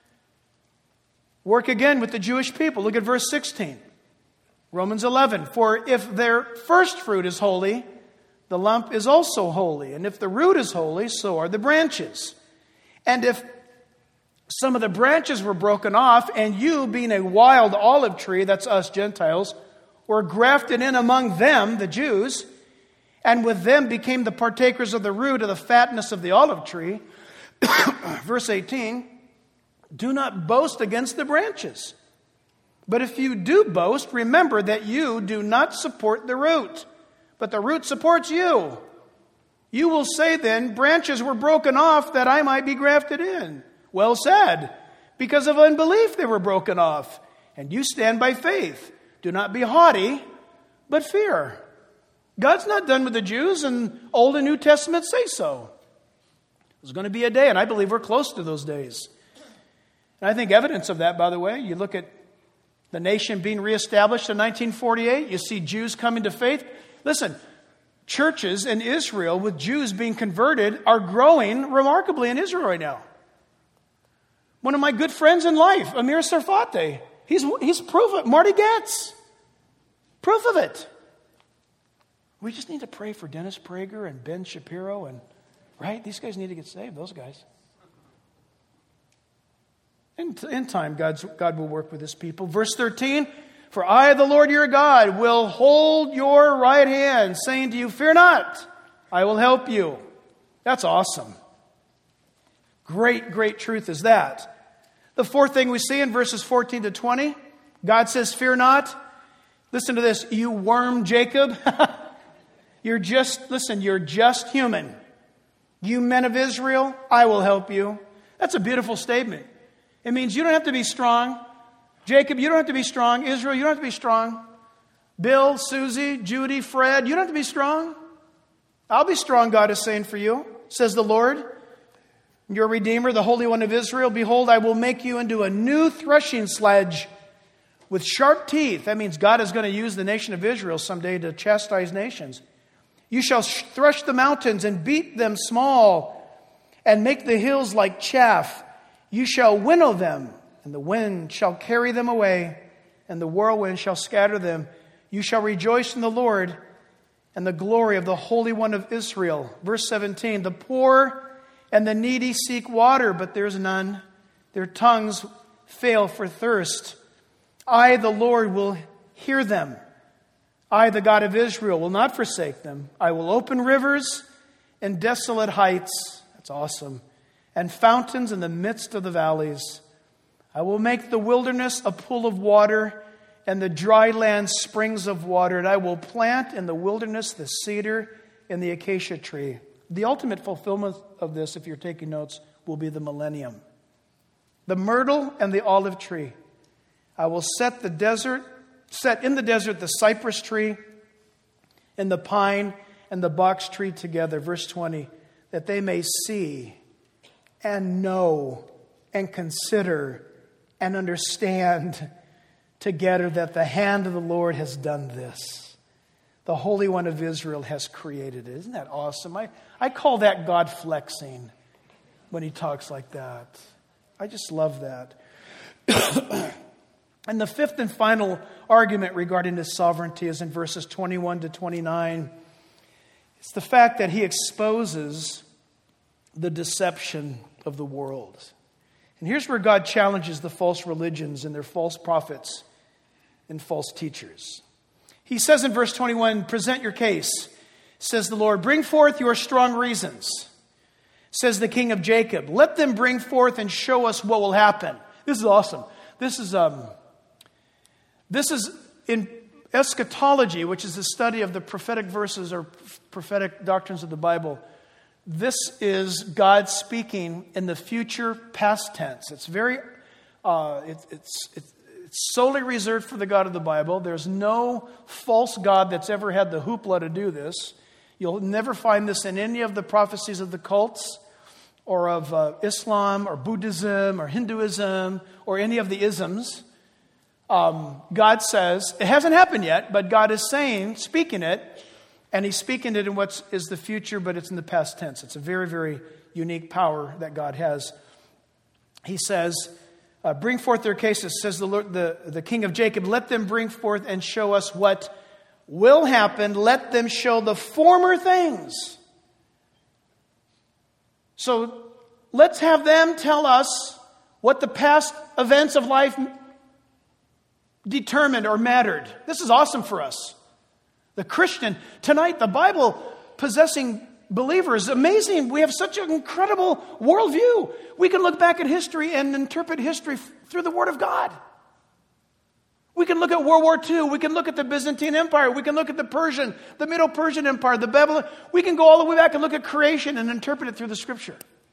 work again with the Jewish people. Look at verse sixteen. Romans eleven. For if their first fruit is holy, the lump is also holy. And if the root is holy, so are the branches. And if some of the branches were broken off, and you, being a wild olive tree, that's us Gentiles, were grafted in among them, the Jews, and with them became the partakers of the root of the fatness of the olive tree. Verse eighteen, do not boast against the branches. But if you do boast, remember that you do not support the root, but the root supports you. You will say then, branches were broken off that I might be grafted in. Well said. Because of unbelief they were broken off, and you stand by faith. Do not be haughty, but fear. God's not done with the Jews, and Old and New Testament say so. There's going to be a day, and I believe we're close to those days. And I think evidence of that, by the way, you look at the nation being reestablished in nineteen forty-eight, you see Jews coming to faith. Listen, churches in Israel with Jews being converted are growing remarkably in Israel right now. One of my good friends in life, Amir Sarfate, he's, he's proof of it. Marty Getz, proof of it. We just need to pray for Dennis Prager and Ben Shapiro, and right? These guys need to get saved, those guys. In, in time, God's, God will work with his people. Verse thirteen, for I, the Lord your God, will hold your right hand, saying to you, fear not, I will help you. That's awesome. Great, great truth is that. The fourth thing we see in verses fourteen to twenty, God says, fear not. Listen to this, you worm Jacob. You're just, listen, you're just human. You men of Israel, I will help you. That's a beautiful statement. It means you don't have to be strong. Jacob, you don't have to be strong. Israel, you don't have to be strong. Bill, Susie, Judy, Fred, you don't have to be strong. I'll be strong, God is saying for you, says the Lord, your Redeemer, the Holy One of Israel. Behold, I will make you into a new threshing sledge with sharp teeth. That means God is going to use the nation of Israel someday to chastise nations. You shall thresh the mountains and beat them small and make the hills like chaff. You shall winnow them, and the wind shall carry them away, and the whirlwind shall scatter them. You shall rejoice in the Lord and the glory of the Holy One of Israel. Verse seventeen, the poor and the needy seek water, but there's none. Their tongues fail for thirst. I, the Lord, will hear them. I, the God of Israel, will not forsake them. I will open rivers and desolate heights. It's awesome. And fountains in the midst of the valleys. I will make the wilderness a pool of water, and the dry land springs of water. And I will plant in the wilderness the cedar and the acacia tree. The ultimate fulfillment of this, if you're taking notes, will be the millennium. The myrtle and the olive tree. I will set the desert, set in the desert the cypress tree and the pine and the box tree together. Verse twenty, that they may see and know and consider and understand together that the hand of the Lord has done this. The Holy One of Israel has created it. Isn't that awesome? I, I call that God flexing when he talks like that. I just love that. And the fifth and final argument regarding his sovereignty is in verses twenty-one to twenty-nine. It's the fact that he exposes the deception of the world. And here's where God challenges the false religions and their false prophets and false teachers. He says in verse twenty-one, present your case, says the Lord. Bring forth your strong reasons, says the King of Jacob. Let them bring forth and show us what will happen. This is awesome. This is um, this is in eschatology, which is the study of the prophetic verses or prophetic doctrines of the Bible. This is God speaking in the future past tense. It's very, uh, it, it's, it's it's solely reserved for the God of the Bible. There's no false god that's ever had the hoopla to do this. You'll never find this in any of the prophecies of the cults or of uh, Islam or Buddhism or Hinduism or any of the isms. Um, God says, it hasn't happened yet, but God is saying, speaking it, and he's speaking it in what is the future, but it's in the past tense. It's a very, very unique power that God has. He says, uh, bring forth their cases, says the, Lord, the, the King of Jacob. Let them bring forth and show us what will happen. Let them show the former things. So let's have them tell us what the past events of life determined or mattered. This is awesome for us. The Christian, tonight, the Bible possessing believer is amazing. We have such an incredible worldview. We can look back at history and interpret history f- through the Word of God. We can look at World War Two. We can look at the Byzantine Empire. We can look at the Persian, the Middle Persian Empire, the Babylon. We can go all the way back and look at creation and interpret it through the Scripture.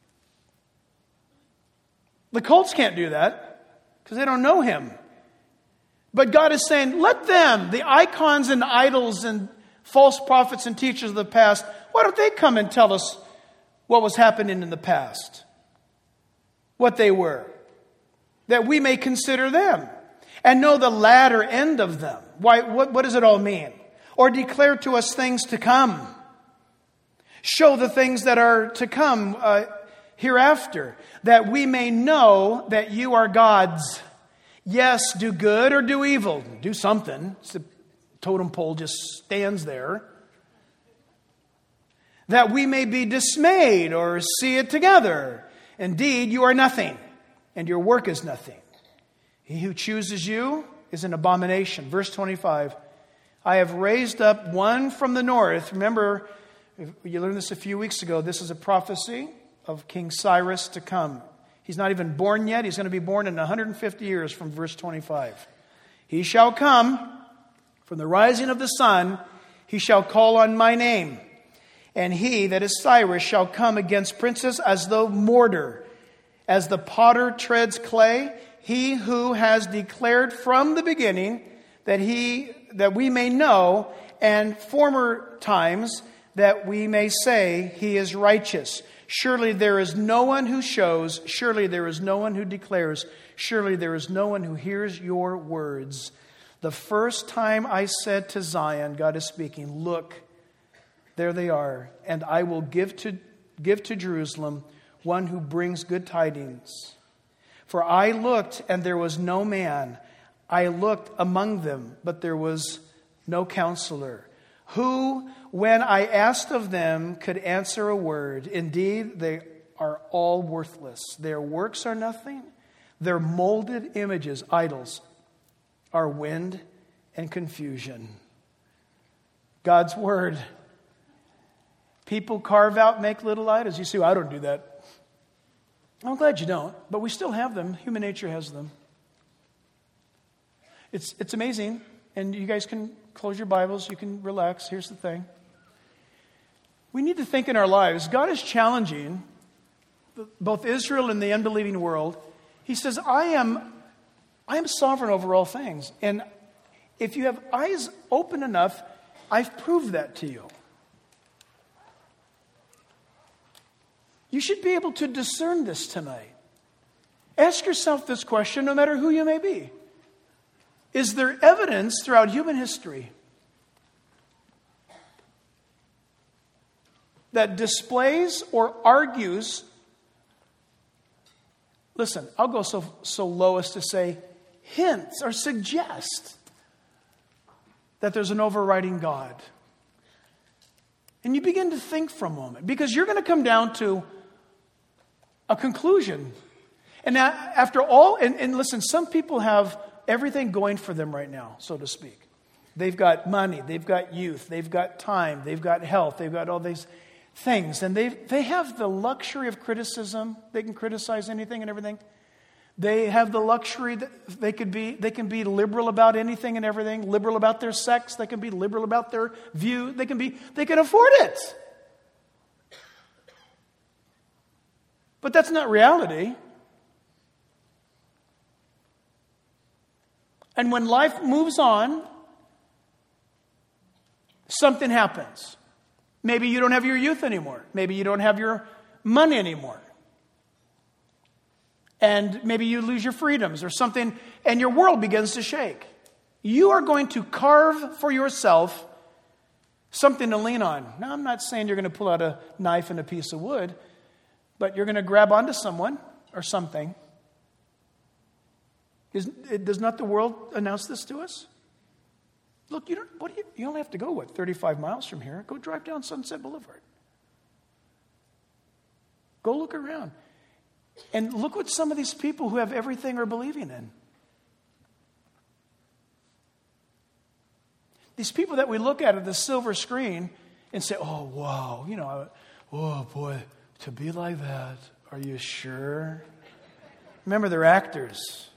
The cults can't do that because they don't know Him. But God is saying, let them, the icons and idols and false prophets and teachers of the past, why don't they come and tell us what was happening in the past? What they were. That we may consider them and know the latter end of them. Why? What, what does it all mean? Or declare to us things to come. Show the things that are to come uh, hereafter. That we may know that you are God's. Yes, do good or do evil. Do something. The totem pole just stands there. That we may be dismayed or see it together. Indeed, you are nothing, and your work is nothing. He who chooses you is an abomination. Verse twenty-five, I have raised up one from the north. Remember, you learned this a few weeks ago. This is a prophecy of King Cyrus to come. He's not even born yet. He's going to be born in one hundred fifty years from verse twenty-five. He shall come from the rising of the sun. He shall call on my name. And he, that is Cyrus, shall come against princes as though mortar. As the potter treads clay, he who has declared from the beginning that he that we may know, and former times that we may say he is righteous. Surely there is no one who shows. Surely there is no one who declares. Surely there is no one who hears your words. The first time I said to Zion, God is speaking, look, there they are, and I will give to give to Jerusalem one who brings good tidings. For I looked, and there was no man. I looked among them, but there was no counselor. Who, when I asked of them, could answer a word. Indeed, they are all worthless. Their works are nothing. Their molded images, idols, are wind and confusion. God's word. People carve out, make little idols. You say, well, I don't do that. I'm glad you don't, but we still have them. Human nature has them. It's, it's amazing, and you guys can close your Bibles. You can relax. Here's the thing. We need to think in our lives. God is challenging both Israel and the unbelieving world. He says, I am, I am sovereign over all things. And if you have eyes open enough, I've proved that to you. You should be able to discern this tonight. Ask yourself this question, no matter who you may be. Is there evidence throughout human history that displays or argues, listen, I'll go so, so low as to say hints or suggest that there's an overriding God? And you begin to think for a moment, because you're going to come down to a conclusion. And now, after all, and, and listen, some people have everything going for them right now, so to speak. They've got money, they've got youth, they've got time, they've got health, they've got all these things. And they they have the luxury of criticism. They can criticize anything and everything. They have the luxury that they could be, they can be liberal about anything and everything, liberal about their sex, they can be liberal about their view, they can be, they can afford it. But that's not reality. And when life moves on, something happens. Maybe you don't have your youth anymore. Maybe you don't have your money anymore. And maybe you lose your freedoms or something, and your world begins to shake. You are going to carve for yourself something to lean on. Now, I'm not saying you're going to pull out a knife and a piece of wood, but you're going to grab onto someone or something. Is, does not the world announce this to us? Look, you don't, what do you, you only have to go, what, thirty-five miles from here? Go drive down Sunset Boulevard. Go look around. And look what some of these people who have everything are believing in. These people that we look at at the silver screen and say, oh, wow, you know, oh, boy, to be like that, are you sure? Remember, they're actors.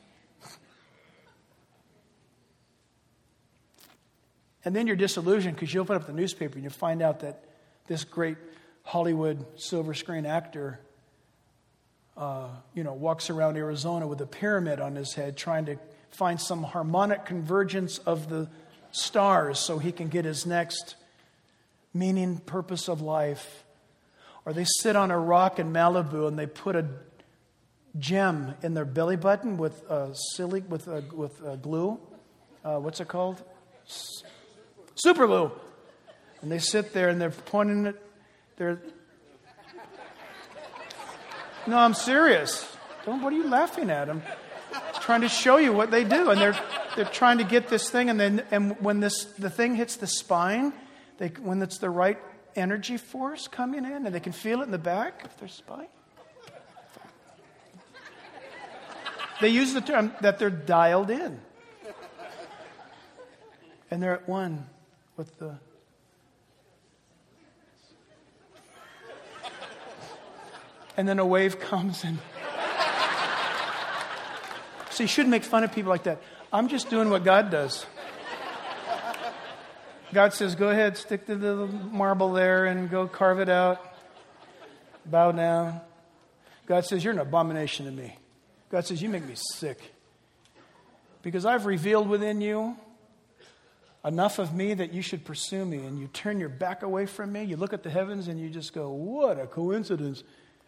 And then you're disillusioned because you open up the newspaper and you find out that this great Hollywood silver screen actor Uh, you know, walks around Arizona with a pyramid on his head trying to find some harmonic convergence of the stars so he can get his next meaning, purpose of life. Or they sit on a rock in Malibu and they put a gem in their belly button with uh, silly with uh, with uh, glue. Uh, what's it called? S- super glue. And they sit there and they're pointing it. They're No, I'm serious. Don't, what are you laughing at? I'm trying to show you what they do. And they're they're trying to get this thing, and then and when this the thing hits the spine, they when it's the right energy force coming in, and they can feel it in the back of their spine. They use the term that they're dialed in. And they're at one with the And then a wave comes and... So you shouldn't make fun of people like that. I'm just doing what God does. God says, go ahead, stick to the marble there and go carve it out. Bow down. God says, you're an abomination to me. God says, you make me sick. Because I've revealed within you enough of me that you should pursue me. And you turn your back away from me. You look at the heavens and you just go, what a coincidence.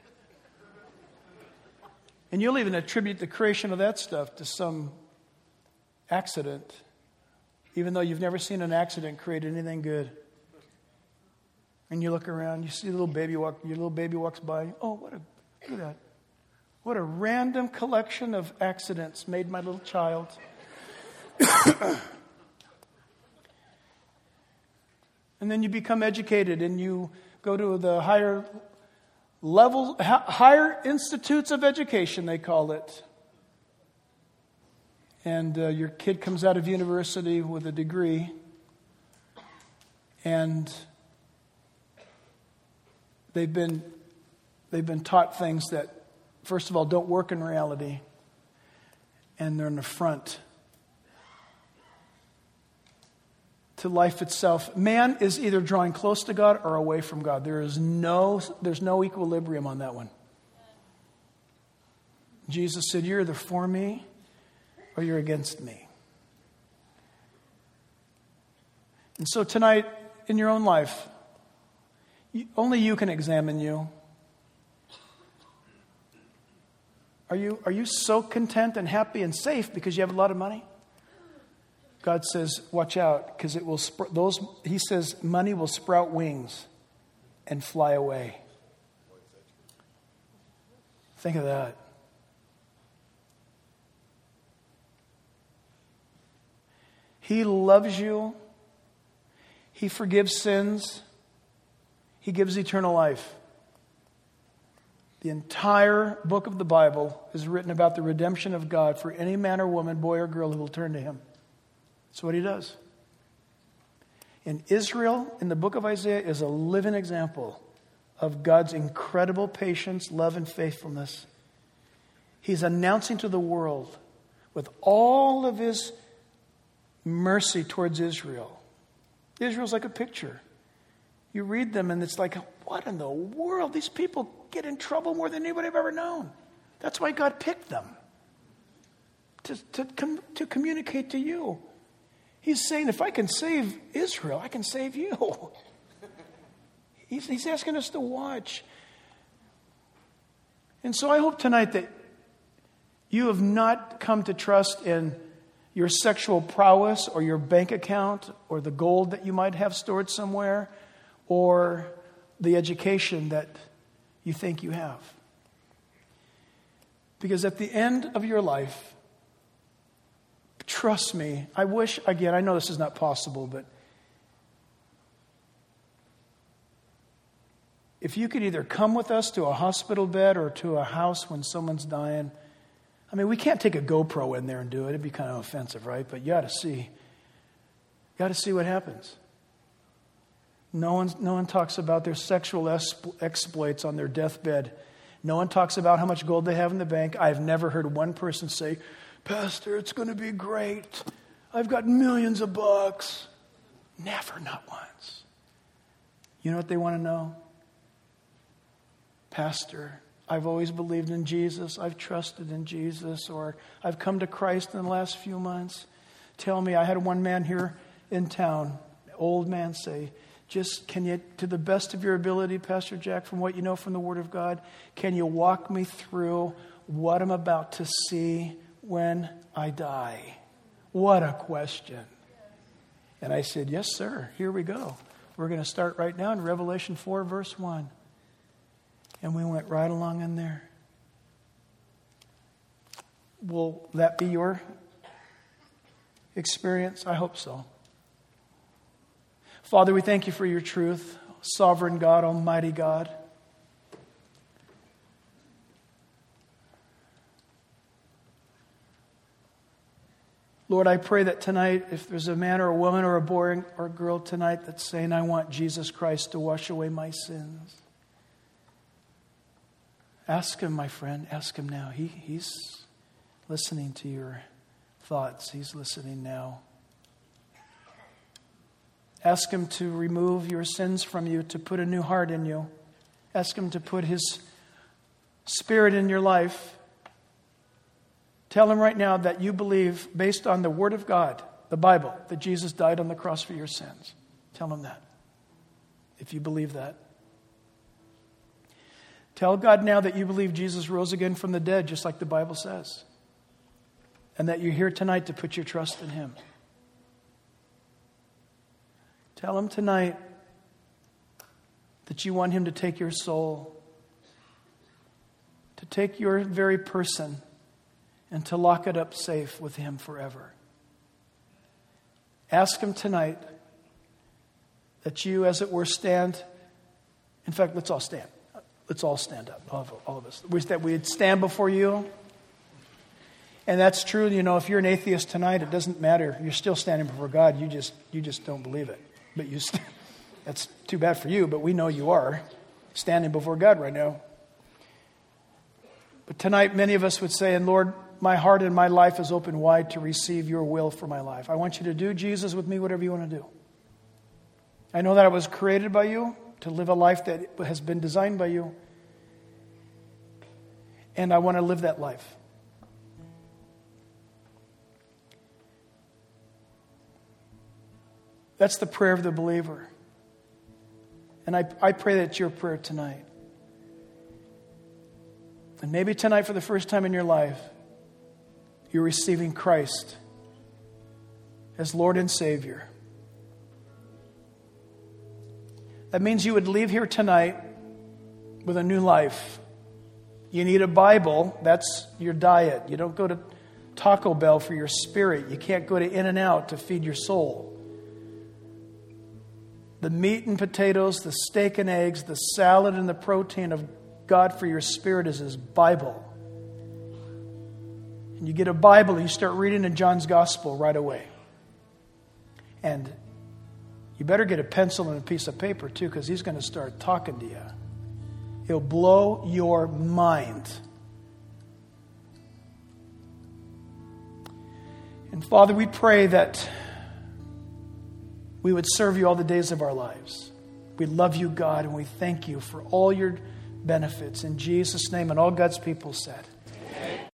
And you'll even attribute the creation of that stuff to some accident, even though you've never seen an accident create anything good. And you look around, you see a little baby walk, your little baby walks by. Oh, what a look at that! What a random collection of accidents made my little child. And then you become educated, and you go to the higher level, higher institutes of education, they call it. And uh, your kid comes out of university with a degree. And They've been, they've been taught things that, first of all, don't work in reality, and they're an affront to life itself. Man is either drawing close to God or away from God. There is no, there's no equilibrium on that one. Jesus said, you're either for me or you're against me. And so tonight, in your own life, you, only you can examine you. Are you, are you so content and happy and safe because you have a lot of money? God says, watch out, because it will sp- those. He says, money will sprout wings and fly away. Think of that. He loves you. He forgives sins. He gives eternal life. The entire book of the Bible is written about the redemption of God for any man or woman, boy or girl who will turn to Him. That's what He does. And Israel, in the book of Isaiah, is a living example of God's incredible patience, love, and faithfulness. He's announcing to the world, with all of His mercy towards Israel. Israel's like a picture. You read them and it's like, what in the world? These people get in trouble more than anybody I've ever known. That's why God picked them. To, to, com- to communicate to you. He's saying, if I can save Israel, I can save you. He's, he's asking us to watch. And so I hope tonight that you have not come to trust in your sexual prowess or your bank account or the gold that you might have stored somewhere or the education that you think you have. Because at the end of your life, trust me, I wish, again, I know this is not possible, but if you could either come with us to a hospital bed or to a house when someone's dying. I mean, we can't take a GoPro in there and do it. It'd be kind of offensive, right? But you got to see. You got to see what happens. No one, no one talks about their sexual exploits on their deathbed. No one talks about how much gold they have in the bank. I've never heard one person say, Pastor, it's going to be great. I've got millions of bucks. Never, not once. You know what they want to know? Pastor, I've always believed in Jesus. I've trusted in Jesus. Or I've come to Christ in the last few months. Tell me, I had one man here in town, old man, say, just can you, to the best of your ability, Pastor Jack, from what you know from the Word of God, can you walk me through what I'm about to see when I die? What a question. And I said, yes, sir. Here we go. We're going to start right now in Revelation four, verse one. And we went right along in there. Will that be your experience? I hope so. Father, we thank you for your truth. Sovereign God, Almighty God. Lord, I pray that tonight, if there's a man or a woman or a boy or a girl tonight that's saying, I want Jesus Christ to wash away my sins. Ask him, my friend. Ask him now. He, he's listening to your thoughts. He's listening now. Ask him to remove your sins from you, to put a new heart in you. Ask him to put his Spirit in your life. Tell him right now that you believe, based on the Word of God, the Bible, that Jesus died on the cross for your sins. Tell him that, if you believe that. Tell God now that you believe Jesus rose again from the dead, just like the Bible says. And that you're here tonight to put your trust in him. Tell him tonight that you want him to take your soul, to take your very person, and to lock it up safe with him forever. Ask him tonight that you, as it were, stand. In fact, let's all stand. Let's all stand up, all of, all of us. Wish that we'd stand before you. And that's true. You know, if you're an atheist tonight, it doesn't matter. You're still standing before God. You just, you just don't believe it. But you, st- that's too bad for you. But we know you are. standing before God right now. But tonight, many of us would say, and Lord, my heart and my life is open wide to receive your will for my life. I want you to do, Jesus, with me whatever you want to do. I know that I was created by you to live a life that has been designed by you. And I want to live that life. That's the prayer of the believer. And I, I pray that's your prayer tonight. And maybe tonight, for the first time in your life, you're receiving Christ as Lord and Savior. That means you would leave here tonight with a new life. You need a Bible. That's your diet. You don't go to Taco Bell for your spirit. You can't go to In-N-Out to feed your soul. The meat and potatoes, the steak and eggs, the salad and the protein of God for your spirit is His Bible. And you get a Bible and you start reading in John's Gospel right away. And you better get a pencil and a piece of paper too, because he's going to start talking to you. He'll blow your mind. And Father, we pray that we would serve you all the days of our lives. We love you, God, and we thank you for all your benefits. In Jesus' name, and all God's people said.